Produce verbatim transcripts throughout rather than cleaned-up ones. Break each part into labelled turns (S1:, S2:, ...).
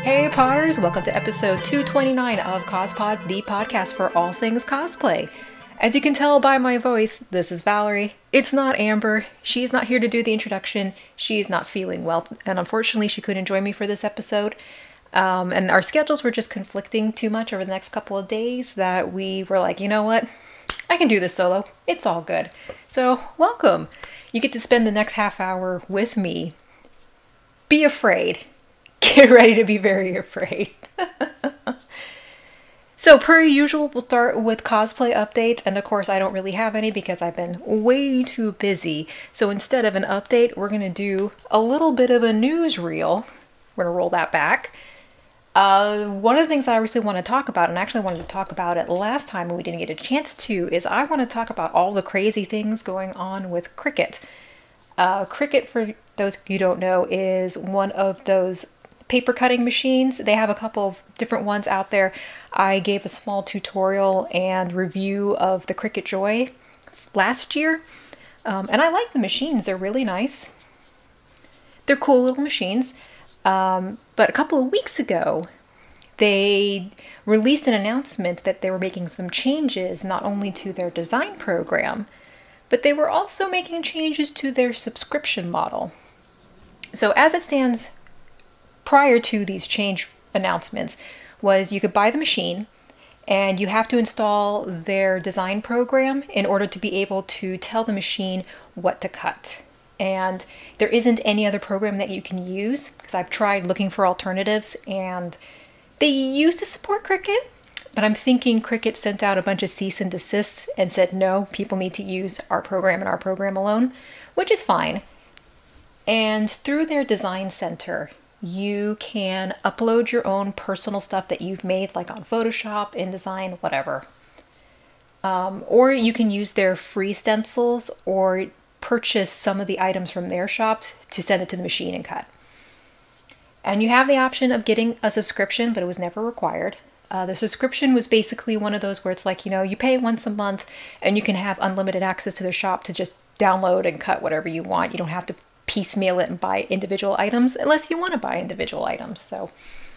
S1: Hey Potters, welcome to episode two twenty-nine of CosPod, the podcast for all things cosplay. As you can tell by my voice, this is Valerie. It's not Amber. She's not here to do the introduction. She's not feeling well, and unfortunately she couldn't join me for this episode. Um, and our schedules were just conflicting too much over the next couple of days that we were like, you know what? I can do this solo. It's all good. So, welcome. You get to spend the next half hour with me. Be afraid. Get ready to be very afraid. So per usual, we'll start with cosplay updates, and of course I don't really have any because I've been way too busy. So instead of an update, we're going to do a little bit of a newsreel. We're going to roll that back. Uh, one of the things that I really want to talk about, and I actually wanted to talk about it last time and we didn't get a chance to, is I want to talk about all the crazy things going on with Cricut. Uh, Cricut, for those you don't know, is one of those paper cutting machines. They have a couple of different ones out there. I gave a small tutorial and review of the Cricut Joy last year. Um, and I like the machines. They're really nice. They're cool little machines. Um, but a couple of weeks ago, they released an announcement that they were making some changes not only to their design program, but they were also making changes to their subscription model. So as it stands prior to these change announcements was you could buy the machine and you have to install their design program in order to be able to tell the machine what to cut. And there isn't any other program that you can use because I've tried looking for alternatives and they used to support Cricut, but I'm thinking Cricut sent out a bunch of cease and desists and said, no, people need to use our program and our program alone, which is fine. And through their design center, you can upload your own personal stuff that you've made, like on Photoshop, InDesign, whatever. Um, or you can use their free stencils or purchase some of the items from their shop to send it to the machine and cut. And you have the option of getting a subscription, but it was never required. Uh, the subscription was basically one of those where it's like, you know, you pay once a month and you can have unlimited access to their shop to just download and cut whatever you want. You don't have to piecemeal it and buy individual items unless you want to buy individual items. So,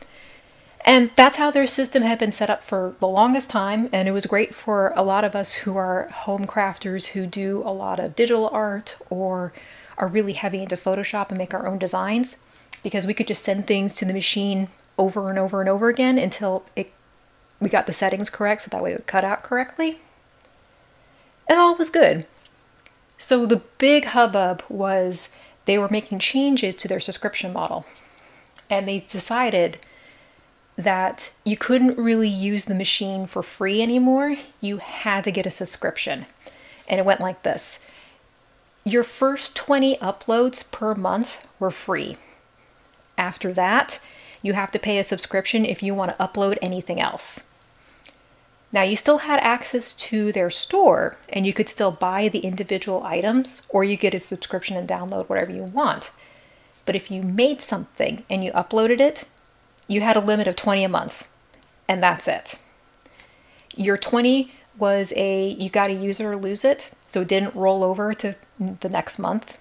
S1: and that's how their system had been set up for the longest time, and it was great for a lot of us who are home crafters who do a lot of digital art or are really heavy into Photoshop and make our own designs, because we could just send things to the machine over and over and over again until it we got the settings correct, so that way it would cut out correctly. And all was good. So the big hubbub was they were making changes to their subscription model, and they decided that you couldn't really use the machine for free anymore. You had to get a subscription. And it went like this. Your first twenty uploads per month were free. After that, you have to pay a subscription if you want to upload anything else. Now, you still had access to their store, and you could still buy the individual items, or you get a subscription and download whatever you want. But if you made something and you uploaded it, you had a limit of twenty a month, and that's it. Your twenty was a, you got to use it or lose it, so it didn't roll over to the next month.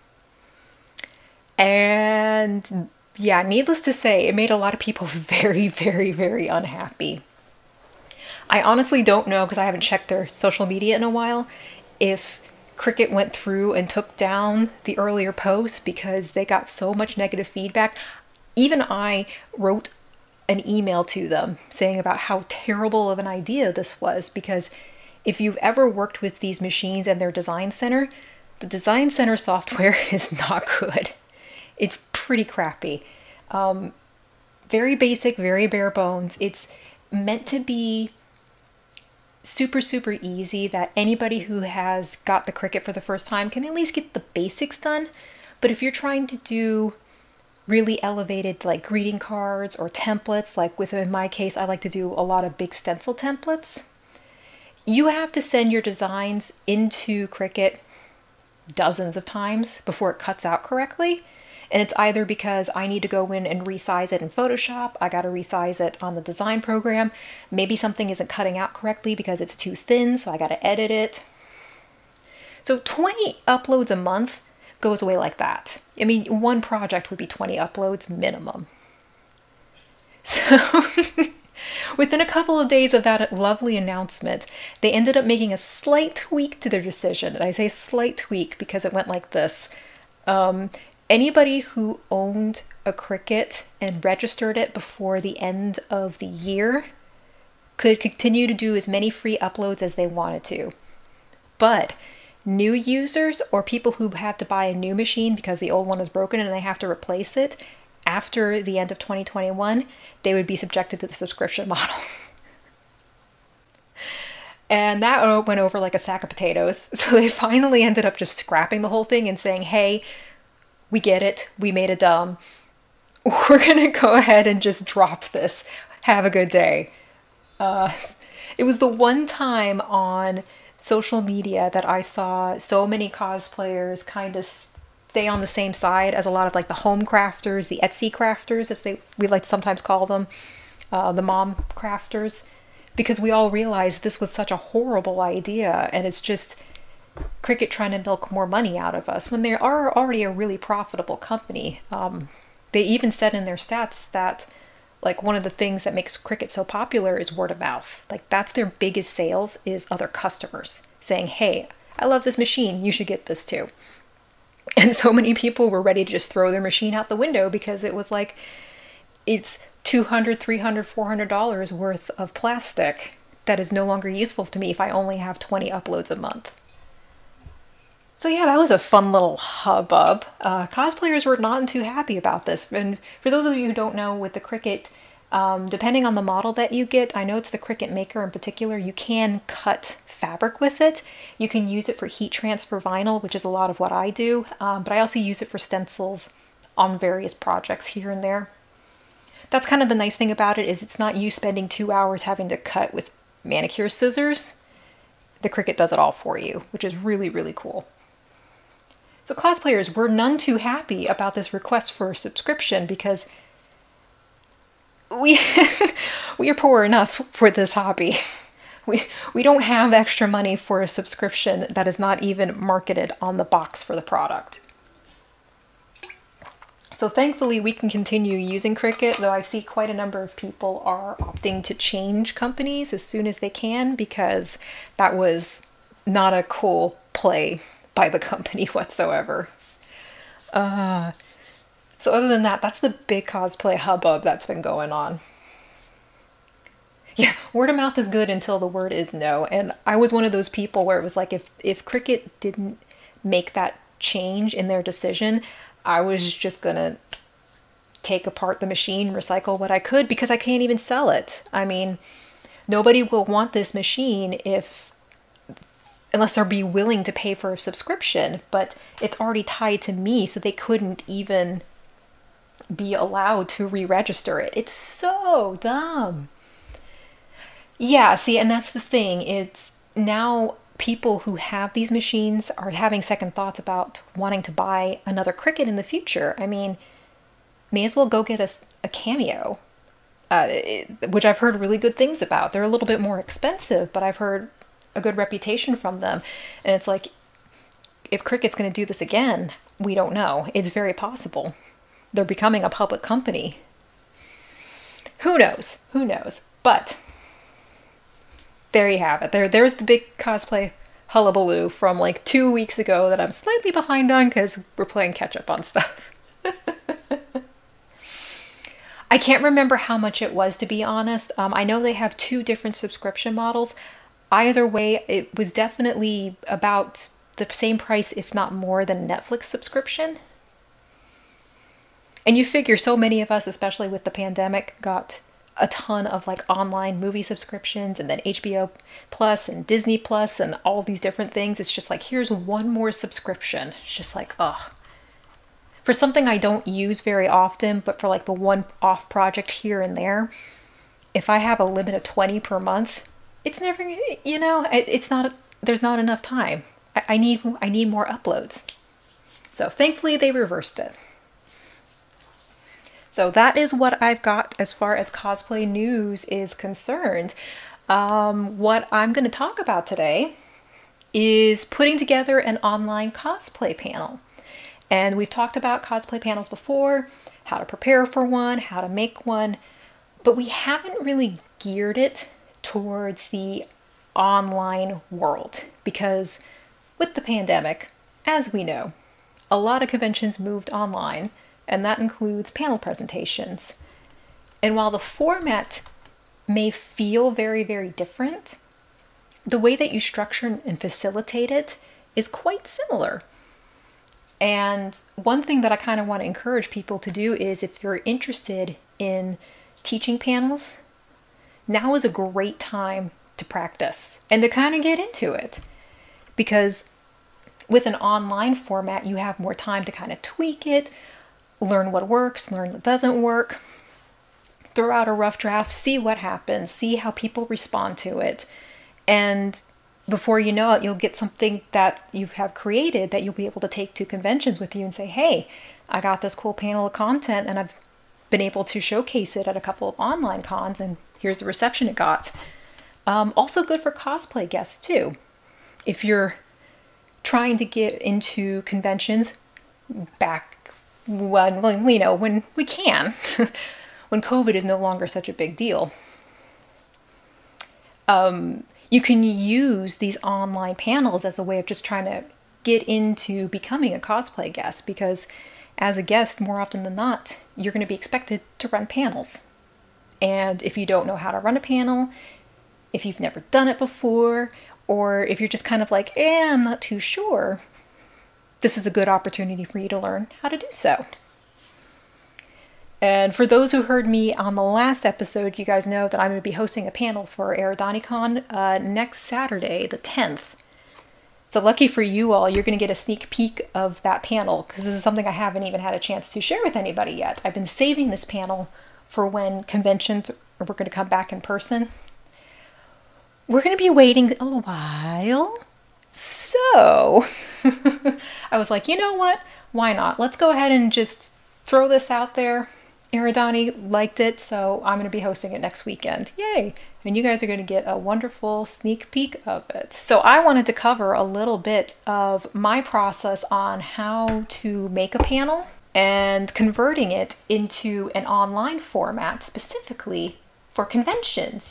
S1: And yeah, needless to say, it made a lot of people very, very, very unhappy. I honestly don't know, because I haven't checked their social media in a while, if Cricut went through and took down the earlier posts because they got so much negative feedback. Even I wrote an email to them saying about how terrible of an idea this was, because if you've ever worked with these machines and their design center, the design center software is not good. It's pretty crappy. Um, very basic, very bare bones. It's meant to be super, super easy that anybody who has got the Cricut for the first time can at least get the basics done. But if you're trying to do really elevated like greeting cards or templates, like within my case, I like to do a lot of big stencil templates, you have to send your designs into Cricut dozens of times before it cuts out correctly. And it's either because I need to go in and resize it in Photoshop, I got to resize it on the design program, maybe something isn't cutting out correctly because it's too thin, so I got to edit it. So twenty uploads a month goes away like that. I mean, one project would be twenty uploads minimum. So within a couple of days of that lovely announcement, they ended up making a slight tweak to their decision. And I say slight tweak because it went like this. Um, anybody who owned a Cricut and registered it before the end of the year could continue to do as many free uploads as they wanted to. But new users or people who have to buy a new machine because the old one is broken and they have to replace it, after the end of twenty twenty-one, they would be subjected to the subscription model. And that went over like a sack of potatoes. So they finally ended up just scrapping the whole thing and saying, hey, we get it. We made a dumb. We're going to go ahead and just drop this. Have a good day. Uh, it was the one time on social media that I saw so many cosplayers kind of stay on the same side as a lot of like the home crafters, the Etsy crafters, as they we like to sometimes call them, uh, the mom crafters, because we all realized this was such a horrible idea, and it's just Cricut trying to milk more money out of us when they are already a really profitable company. Um, they even said in their stats that like one of the things that makes Cricut so popular is word of mouth. Like that's their biggest sales, is other customers saying, hey, I love this machine, you should get this too. And so many people were ready to just throw their machine out the window because it was like, it's two hundred dollars, three hundred dollars, four hundred dollars worth of plastic that is no longer useful to me if I only have twenty uploads a month. So yeah, that was a fun little hubbub. Uh, cosplayers were not too happy about this. And for those of you who don't know, with the Cricut, um, depending on the model that you get, I know it's the Cricut Maker in particular, you can cut fabric with it. You can use it for heat transfer vinyl, which is a lot of what I do, um, but I also use it for stencils on various projects here and there. That's kind of the nice thing about it, is it's not you spending two hours having to cut with manicure scissors. The Cricut does it all for you, which is really, really cool. So cosplayers were none too happy about this request for a subscription because we we are poor enough for this hobby. We, we don't have extra money for a subscription that is not even marketed on the box for the product. So thankfully we can continue using Cricut, though I see quite a number of people are opting to change companies as soon as they can because that was not a cool play by the company whatsoever. Uh, so other than that, that's the big cosplay hubbub that's been going on. Yeah, word of mouth is good until the word is no. And I was one of those people where it was like, if, if Cricut didn't make that change in their decision, I was just gonna take apart the machine, recycle what I could, because I can't even sell it. I mean, nobody will want this machine if unless they'll be willing to pay for a subscription, but it's already tied to me, so they couldn't even be allowed to re-register it. It's so dumb. Yeah, see, and that's the thing. It's now people who have these machines are having second thoughts about wanting to buy another Cricut in the future. I mean, may as well go get a, a Cameo, uh, it, which I've heard really good things about. They're a little bit more expensive, but I've heard a good reputation from them. And it's like, if Cricut's going to do this again, we don't know. It's very possible. They're becoming a public company. Who knows? Who knows? But there you have it. There, there's the big cosplay hullabaloo from like two weeks ago that I'm slightly behind on because we're playing catch up on stuff. I can't remember how much it was, to be honest. Um, I know they have two different subscription models. Either way, it was definitely about the same price, if not more, than Netflix subscription. And you figure so many of us, especially with the pandemic, got a ton of like online movie subscriptions and then H B O Plus and Disney Plus and all these different things. It's just like, here's one more subscription. It's just like, ugh. For something I don't use very often, but for like the one-off project here and there, if I have a limit of twenty per month, it's never, you know, it's not, there's not enough time. I, I need, I need more uploads. So thankfully they reversed it. So that is what I've got as far as cosplay news is concerned. Um, what I'm going to talk about today is putting together an online cosplay panel. And we've talked about cosplay panels before, how to prepare for one, how to make one. but we haven't really geared it towards the online world because with the pandemic, as we know, a lot of conventions moved online, and that includes panel presentations. And while the format may feel very, very different, the way that you structure and facilitate it is quite similar. And one thing that I kind of want to encourage people to do is if you're interested in teaching panels, now is a great time to practice and to kind of get into it. Because with an online format, you have more time to kind of tweak it, learn what works, learn what doesn't work, throw out a rough draft, see what happens, see how people respond to it. And before you know it, you'll get something that you have created that you'll be able to take to conventions with you and say, hey, I got this cool panel of content and I've been able to showcase it at a couple of online cons and here's the reception it got. Um, also good for cosplay guests too. If you're trying to get into conventions back when, you know, when we can, when COVID is no longer such a big deal, um, you can use these online panels as a way of just trying to get into becoming a cosplay guest, because as a guest, more often than not, you're going to be expected to run panels. And if you don't know how to run a panel, if you've never done it before, or if you're just kind of like, eh, I'm not too sure, this is a good opportunity for you to learn how to do so. And for those who heard me on the last episode, you guys know that I'm going to be hosting a panel for Eridanicon uh, next Saturday, the tenth. So lucky for you all, you're going to get a sneak peek of that panel, because this is something I haven't even had a chance to share with anybody yet. I've been saving this panel for when conventions are going to come back in person. We're going to be waiting a while. So I was like, you know what? Why not? Let's go ahead and just throw this out there. Eridani liked it, so I'm going to be hosting it next weekend. Yay! And you guys are going to get a wonderful sneak peek of it. So I wanted to cover a little bit of my process on how to make a panel and converting it into an online format specifically for conventions.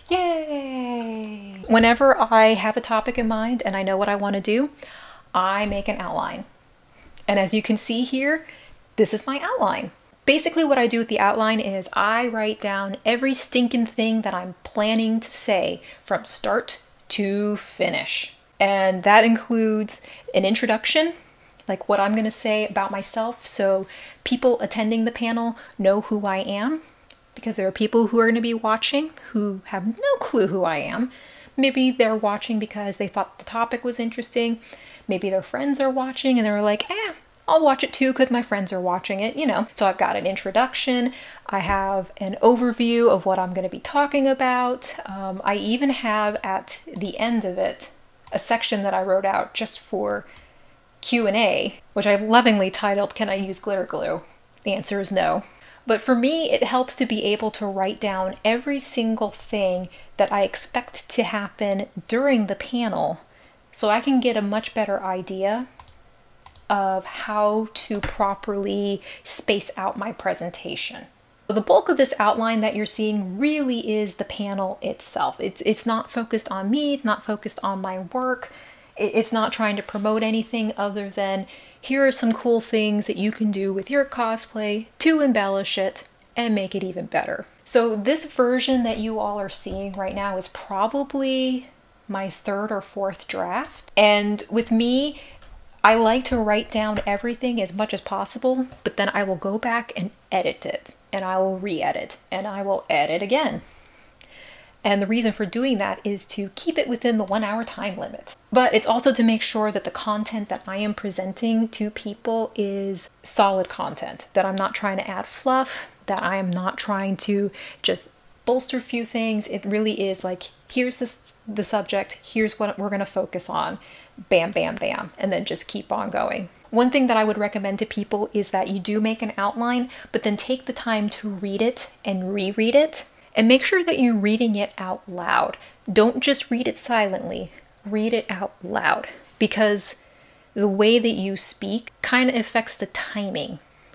S1: Yay! Whenever I have a topic in mind and I know what I want to do, I make an outline. And as you can see here, this is my outline. Basically what I do with the outline is I write down every stinking thing that I'm planning to say from start to finish. And that includes an introduction, like what I'm going to say about myself, so people attending the panel know who I am, because there are people who are going to be watching who have no clue who I am. Maybe they're watching because they thought the topic was interesting. Maybe their friends are watching and they were like, eh, I'll watch it too because my friends are watching it, you know. So I've got an introduction, I have an overview of what I'm going to be talking about. Um, I even have at the end of it a section that I wrote out just for Q and A, which I've lovingly titled, Can I Use Glitter Glue? The answer is no. But for me, it helps to be able to write down every single thing that I expect to happen during the panel so I can get a much better idea of how to properly space out my presentation. So the bulk of this outline that you're seeing really is the panel itself. It's, it's not focused on me, it's not focused on my work, it's not trying to promote anything other than here are some cool things that you can do with your cosplay to embellish it and make it even better. So this version that you all are seeing right now is probably my third or fourth draft. And with me, I like to write down everything as much as possible, but then I will go back and edit it, and I will re-edit, and I will edit again. And the reason for doing that is to keep it within the one hour time limit. But it's also to make sure that the content that I am presenting to people is solid content, that I'm not trying to add fluff, that I am not trying to just bolster a few things. It really is like, here's this, the subject, here's what we're going to focus on. Bam, bam, bam, and then just keep on going. One thing that I would recommend to people is that you do make an outline, but then take the time to read it and reread it, and make sure that you're reading it out loud. Don't just read it silently, read it out loud, because the way that you speak kind of affects the timing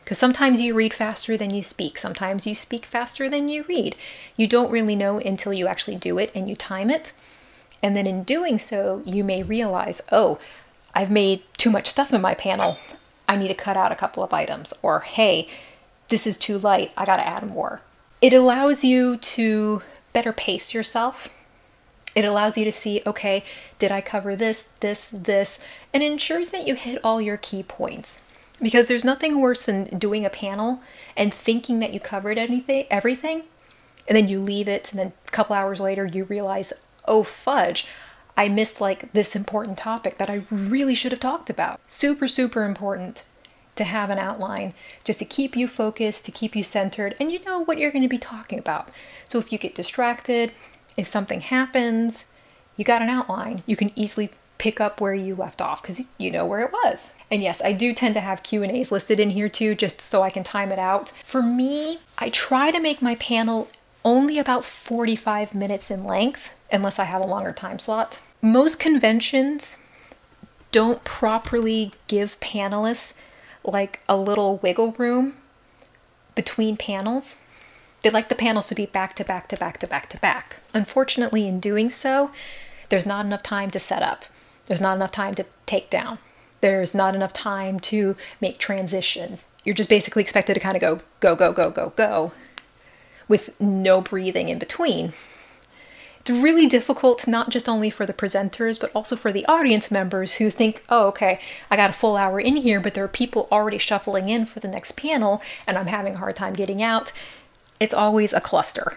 S1: Because sometimes you read faster than you speak. Sometimes you speak faster than you read. You don't really know until you actually do it and you time it. And then in doing so, you may realize, oh, I've made too much stuff in my panel. I need to cut out a couple of items. Or, hey, this is too light. I got to add more. It allows you to better pace yourself. It allows you to see, okay, did I cover this, this, this, and ensures that you hit all your key points. Because there's nothing worse than doing a panel and thinking that you covered anything, everything, and then you leave it, and then a couple hours later you realize, oh fudge, I missed like this important topic that I really should have talked about. Super, super important to have an outline just to keep you focused, to keep you centered, and you know what you're going to be talking about. So if you get distracted, if something happens, you got an outline. You can easily pick up where you left off because you know where it was. And yes, I do tend to have Q and A's listed in here too, just so I can time it out. For me, I try to make my panel only about forty-five minutes in length, unless I have a longer time slot. Most conventions don't properly give panelists like a little wiggle room between panels. They like the panels to be back to back to back to back to back. Unfortunately, in doing so, there's not enough time to set up. There's not enough time to take down. There's not enough time to make transitions. You're just basically expected to kind of go, go, go, go, go, go, with no breathing in between. It's really difficult, not just only for the presenters, but also for the audience members who think, oh, okay, I got a full hour in here, but there are people already shuffling in for the next panel, and I'm having a hard time getting out. It's always a cluster.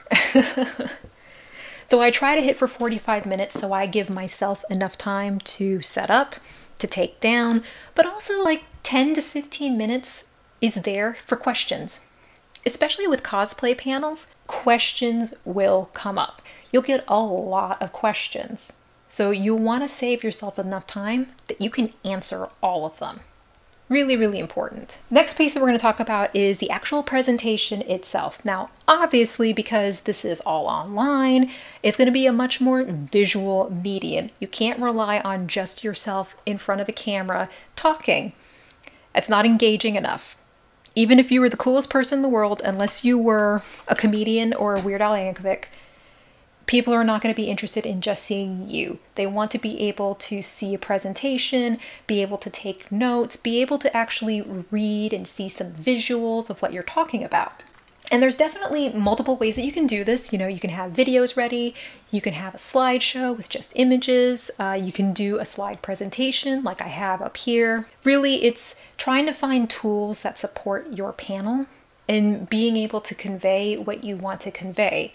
S1: So I try to hit for forty-five minutes so I give myself enough time to set up, to take down, but also like ten to fifteen minutes is there for questions. Especially with cosplay panels, questions will come up. You'll get a lot of questions. So you'll want to save yourself enough time that you can answer all of them. Really, really important. Next piece that we're going to talk about is the actual presentation itself. Now, obviously, because this is all online, it's going to be a much more visual medium. You can't rely on just yourself in front of a camera talking. It's not engaging enough. Even if you were the coolest person in the world, unless you were a comedian or a Weird Al Yankovic, people are not going to be interested in just seeing you. They want to be able to see a presentation, be able to take notes, be able to actually read and see some visuals of what you're talking about. And there's definitely multiple ways that you can do this. You know, you can have videos ready, you can have a slideshow with just images, uh, you can do a slide presentation like I have up here. Really, it's trying to find tools that support your panel and being able to convey what you want to convey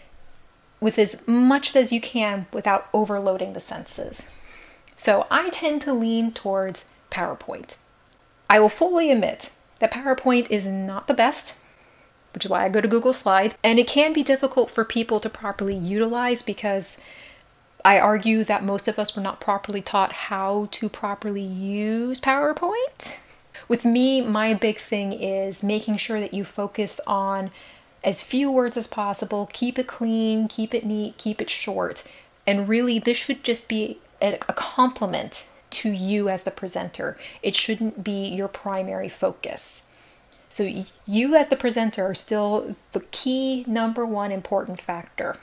S1: with as much as you can without overloading the senses. So I tend to lean towards PowerPoint. I will fully admit that PowerPoint is not the best, which is why I go to Google Slides, and it can be difficult for people to properly utilize because I argue that most of us were not properly taught how to properly use PowerPoint. With me, my big thing is making sure that you focus on as few words as possible, keep it clean, keep it neat, keep it short. And really, this should just be a, a complement to you as the presenter. It shouldn't be your primary focus. So you as the presenter are still the key number one important factor.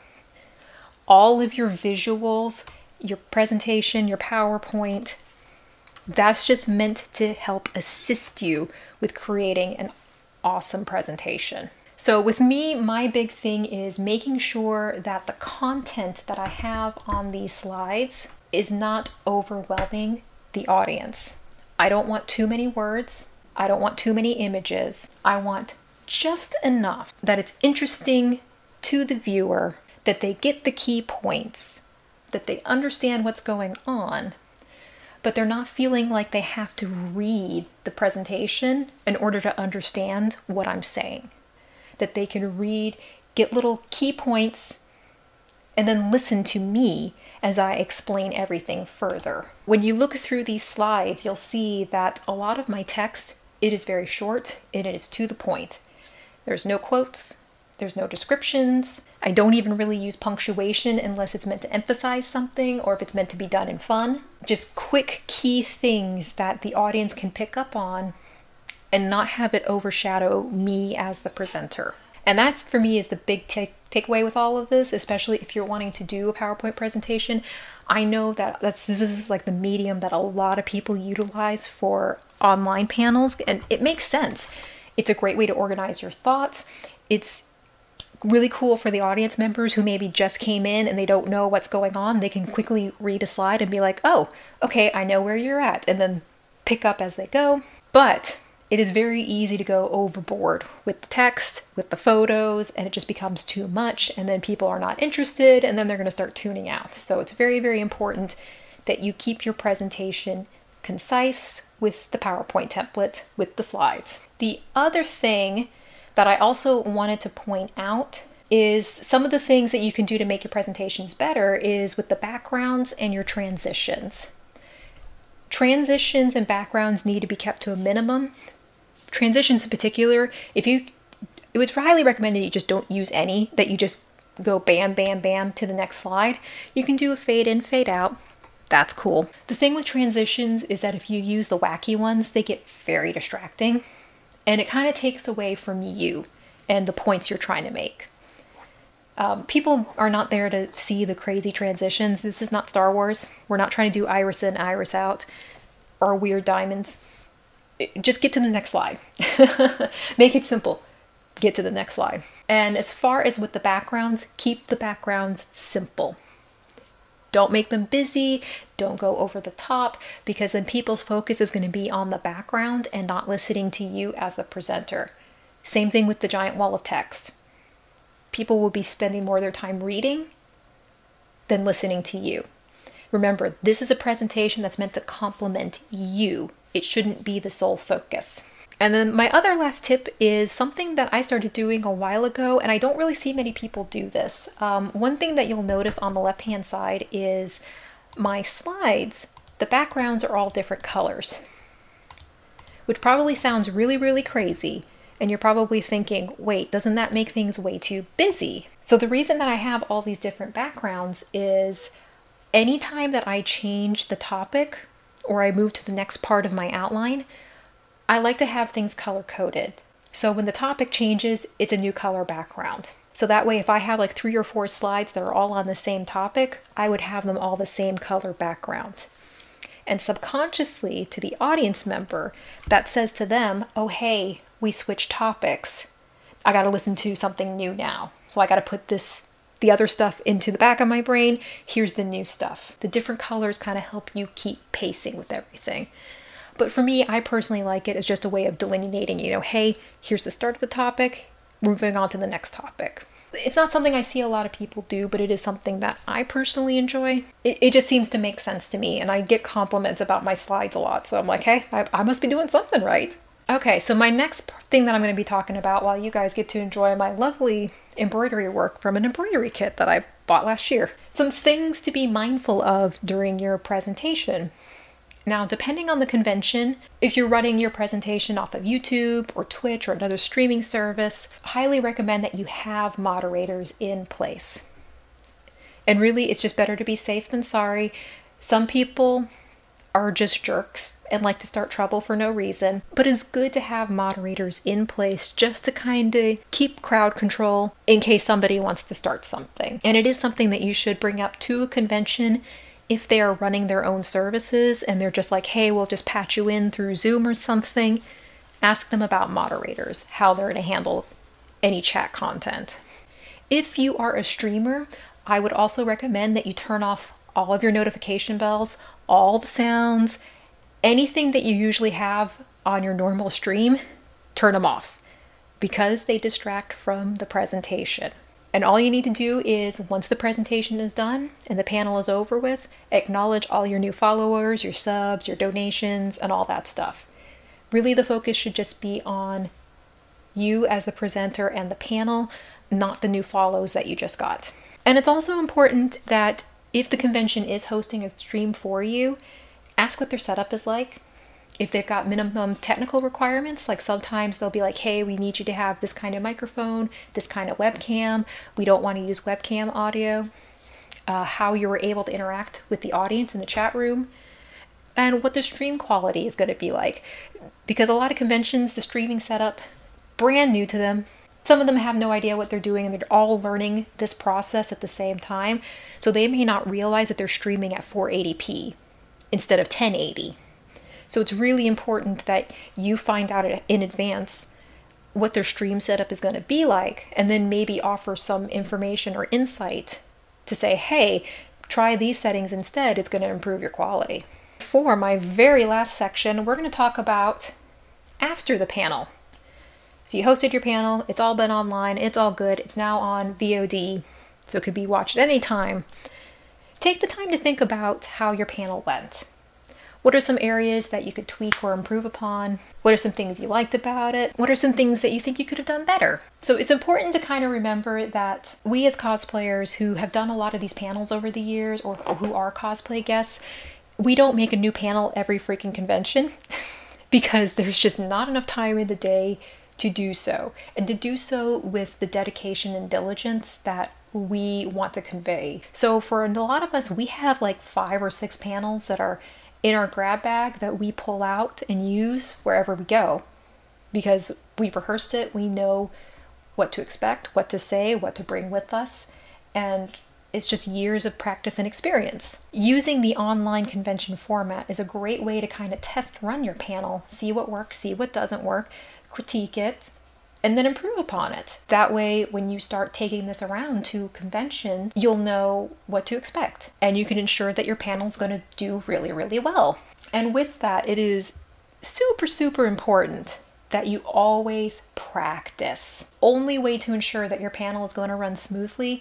S1: All of your visuals, your presentation, your PowerPoint, that's just meant to help assist you with creating an awesome presentation. So with me, my big thing is making sure that the content that I have on these slides is not overwhelming the audience. I don't want too many words. I don't want too many images. I want just enough that it's interesting to the viewer, that they get the key points, that they understand what's going on, but they're not feeling like they have to read the presentation in order to understand what I'm saying. That they can read, get little key points, and then listen to me as I explain everything further. When you look through these slides, you'll see that a lot of my text, it is very short, and it is to the point. There's no quotes, there's no descriptions. I don't even really use punctuation unless it's meant to emphasize something or if it's meant to be done in fun. Just quick key things that the audience can pick up on and not have it overshadow me as the presenter. And that's, for me, is the big take takeaway with all of this, especially if you're wanting to do a PowerPoint presentation. I know that that's, this is like the medium that a lot of people utilize for online panels, and it makes sense. It's a great way to organize your thoughts. It's really cool for the audience members who maybe just came in and they don't know what's going on. They can quickly read a slide and be like, oh, okay, I know where you're at, and then pick up as they go. But it is very easy to go overboard with the text, with the photos, and it just becomes too much, and then people are not interested, and then they're going to start tuning out. So it's very, very important that you keep your presentation concise with the PowerPoint template, with the slides. The other thing that I also wanted to point out is some of the things that you can do to make your presentations better is with the backgrounds and your transitions. Transitions and backgrounds need to be kept to a minimum. Transitions in particular, if you, it was highly recommended you just don't use any, that you just go bam, bam, bam to the next slide. You can do a fade in, fade out. That's cool. The thing with transitions is that if you use the wacky ones, they get very distracting, and it kind of takes away from you and the points you're trying to make. Um, people are not there to see the crazy transitions. This is not Star Wars. We're not trying to do iris in, iris out, or weird diamonds. Just get to the next slide. Make it simple. Get to the next slide. And as far as with the backgrounds, keep the backgrounds simple. Don't make them busy. Don't go over the top, because then people's focus is going to be on the background and not listening to you as the presenter. Same thing with the giant wall of text. People will be spending more of their time reading than listening to you. Remember, this is a presentation that's meant to complement you. It shouldn't be the sole focus. And then my other last tip is something that I started doing a while ago, and I don't really see many people do this. Um, one thing that you'll notice on the left-hand side is my slides, the backgrounds are all different colors, which probably sounds really, really crazy. And you're probably thinking, wait, doesn't that make things way too busy? So the reason that I have all these different backgrounds is anytime that I change the topic or I move to the next part of my outline, I like to have things color-coded. So when the topic changes, it's a new color background. So that way, if I have like three or four slides that are all on the same topic, I would have them all the same color background. And subconsciously to the audience member, that says to them, oh, hey, we switched topics. I got to listen to something new now. So I got to put this, the other stuff into the back of my brain. Here's the new stuff. The different colors kind of help you keep pacing with everything. But for me, I personally like it as just a way of delineating, you know, hey, here's the start of the topic, moving on to the next topic. It's not something I see a lot of people do, but it is something that I personally enjoy. It, it just seems to make sense to me, and I get compliments about my slides a lot. So I'm like, hey, I, I must be doing something right. Okay, so my next thing that I'm going to be talking about while you guys get to enjoy my lovely embroidery work from an embroidery kit that I bought last year. Some things to be mindful of during your presentation. Now, depending on the convention, if you're running your presentation off of YouTube or Twitch or another streaming service, I highly recommend that you have moderators in place. And really, it's just better to be safe than sorry. Some people are just jerks and like to start trouble for no reason, but it's good to have moderators in place just to kind of keep crowd control in case somebody wants to start something. And it is something that you should bring up to a convention if they are running their own services and they're just like, hey, we'll just patch you in through Zoom or something. Ask them about moderators, how they're going to handle any chat content. If you are a streamer, I would also recommend that you turn off all of your notification bells, all the sounds, anything that you usually have on your normal stream, turn them off because they distract from the presentation. And all you need to do is, once the presentation is done and the panel is over with, acknowledge all your new followers, your subs, your donations, and all that stuff. Really, the focus should just be on you as the presenter and the panel, not the new follows that you just got. And it's also important that if the convention is hosting a stream for you, ask what their setup is like. If they've got minimum technical requirements, like sometimes they'll be like, hey, we need you to have this kind of microphone, this kind of webcam. We don't want to use webcam audio. Uh, how you were able to interact with the audience in the chat room. and what the stream quality is going to be like. Because a lot of conventions, the streaming setup, brand new to them. Some of them have no idea what they're doing and they're all learning this process at the same time. So they may not realize that they're streaming at four eighty p instead of ten eighty. So it's really important that you find out in advance what their stream setup is going to be like, and then maybe offer some information or insight to say, hey, try these settings instead, it's going to improve your quality. For my very last section, we're going to talk about after the panel. So you hosted your panel, it's all been online, it's all good, it's now on V O D, so it could be watched at any time. Take the time to think about how your panel went. What are some areas that you could tweak or improve upon? What are some things you liked about it? What are some things that you think you could have done better? So it's important to kind of remember that we as cosplayers who have done a lot of these panels over the years, or who are cosplay guests, we don't make a new panel every freaking convention because there's just not enough time in the day to do so, and to do so with the dedication and diligence that we want to convey. So for a lot of us, we have like five or six panels that are in our grab bag that we pull out and use wherever we go, because we've rehearsed it, we know what to expect, what to say, what to bring with us, and it's just years of practice and experience. Using the online convention format is a great way to kind of test run your panel, see what works, see what doesn't work, critique it, and then improve upon it. That way, when you start taking this around to convention, you'll know what to expect, and you can ensure that your panel's going to do really, really well. And with that, it is super, super important that you always practice. Only way to ensure that your panel is going to run smoothly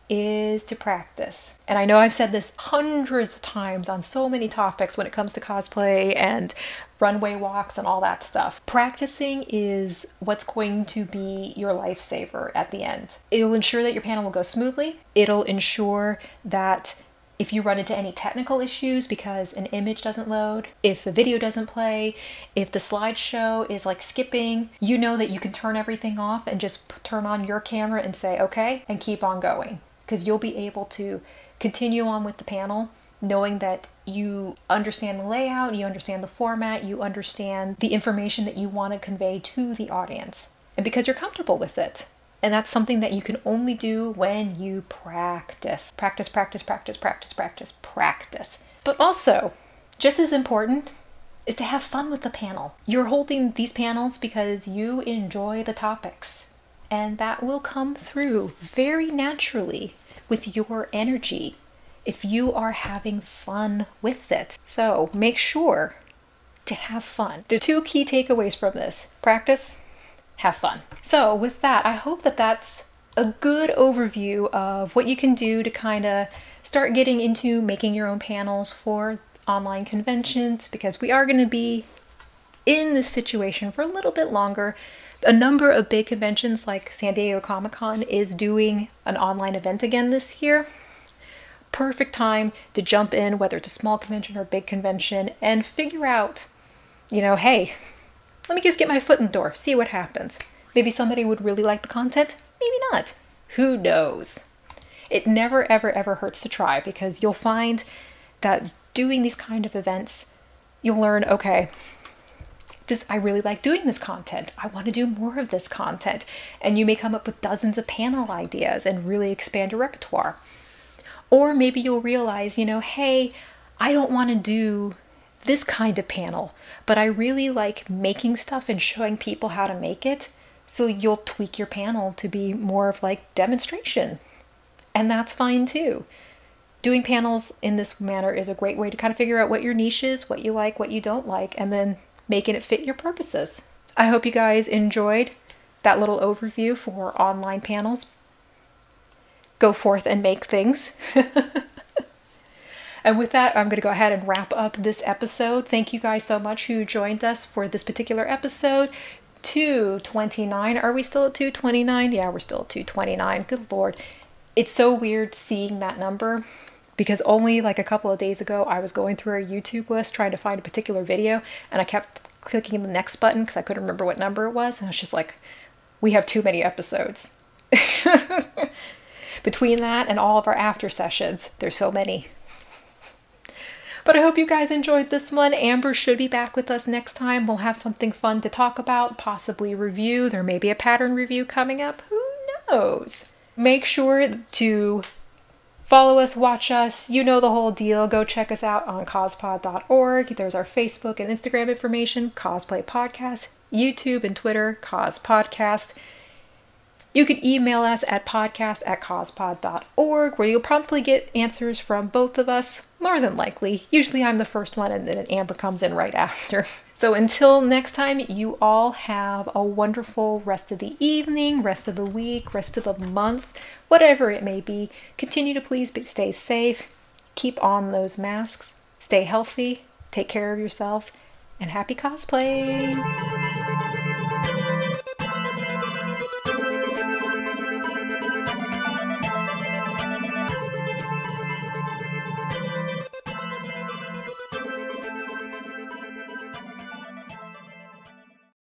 S1: is to practice. And I know I've said this hundreds of times on so many topics when it comes to cosplay and runway walks and all that stuff. Practicing is what's going to be your lifesaver at the end. It'll ensure that your panel will go smoothly. It'll ensure that if you run into any technical issues because an image doesn't load, if a video doesn't play, if the slideshow is like skipping, you know that you can turn everything off and just turn on your camera and say, okay, and keep on going. Because you'll be able to continue on with the panel knowing that you understand the layout, you understand the format, you understand the information that you want to convey to the audience, and because you're comfortable with it. And that's something that you can only do when you practice. Practice, practice, practice, practice, practice, practice. But also, just as important, is to have fun with the panel. You're holding these panels because you enjoy the topics, and that will come through very naturally with your energy if you are having fun with it. So make sure to have fun. The two key takeaways from this: practice, have fun. So with that, I hope that that's a good overview of what you can do to kind of start getting into making your own panels for online conventions, because we are going to be in this situation for a little bit longer. A number of big conventions like San Diego Comic-Con is doing an online event again this year. Perfect time to jump in, whether it's a small convention or a big convention, and figure out, you know, hey, let me just get my foot in the door, see what happens. Maybe somebody would really like the content, maybe not. Who knows? It never, ever, ever hurts to try, because you'll find that doing these kind of events, you'll learn, okay, this, I really like doing this content. I want to do more of this content. And you may come up with dozens of panel ideas and really expand your repertoire. Or maybe you'll realize, you know, hey, I don't want to do this kind of panel, but I really like making stuff and showing people how to make it. So you'll tweak your panel to be more of like demonstration. And that's fine too. Doing panels in this manner is a great way to kind of figure out what your niche is, what you like, what you don't like, and then making it fit your purposes. I hope you guys enjoyed that little overview for online panels. Go forth and make things. And with that, I'm going to go ahead and wrap up this episode. Thank you guys so much who joined us for this particular episode. two twenty-nine. Are we still at two twenty-nine? Yeah, we're still at two twenty-nine. Good Lord. It's so weird seeing that number, because only like a couple of days ago, I was going through our YouTube list trying to find a particular video, and I kept clicking the next button because I couldn't remember what number it was. And I was just like, we have too many episodes. Between that and all of our after sessions, there's so many. But I hope you guys enjoyed this one. Amber should be back with us next time. We'll have something fun to talk about, possibly review. There may be a pattern review coming up. Who knows? Make sure to follow us, watch us. You know the whole deal. Go check us out on cospod dot org. There's our Facebook and Instagram information, Cosplay Podcast, YouTube and Twitter, Cos Podcast. You can email us at podcast at cospod dot org, where you'll promptly get answers from both of us, more than likely. Usually I'm the first one and then Amber comes in right after. So until next time, you all have a wonderful rest of the evening, rest of the week, rest of the month, whatever it may be. Continue to please stay safe, keep on those masks, stay healthy, take care of yourselves, and happy cosplaying!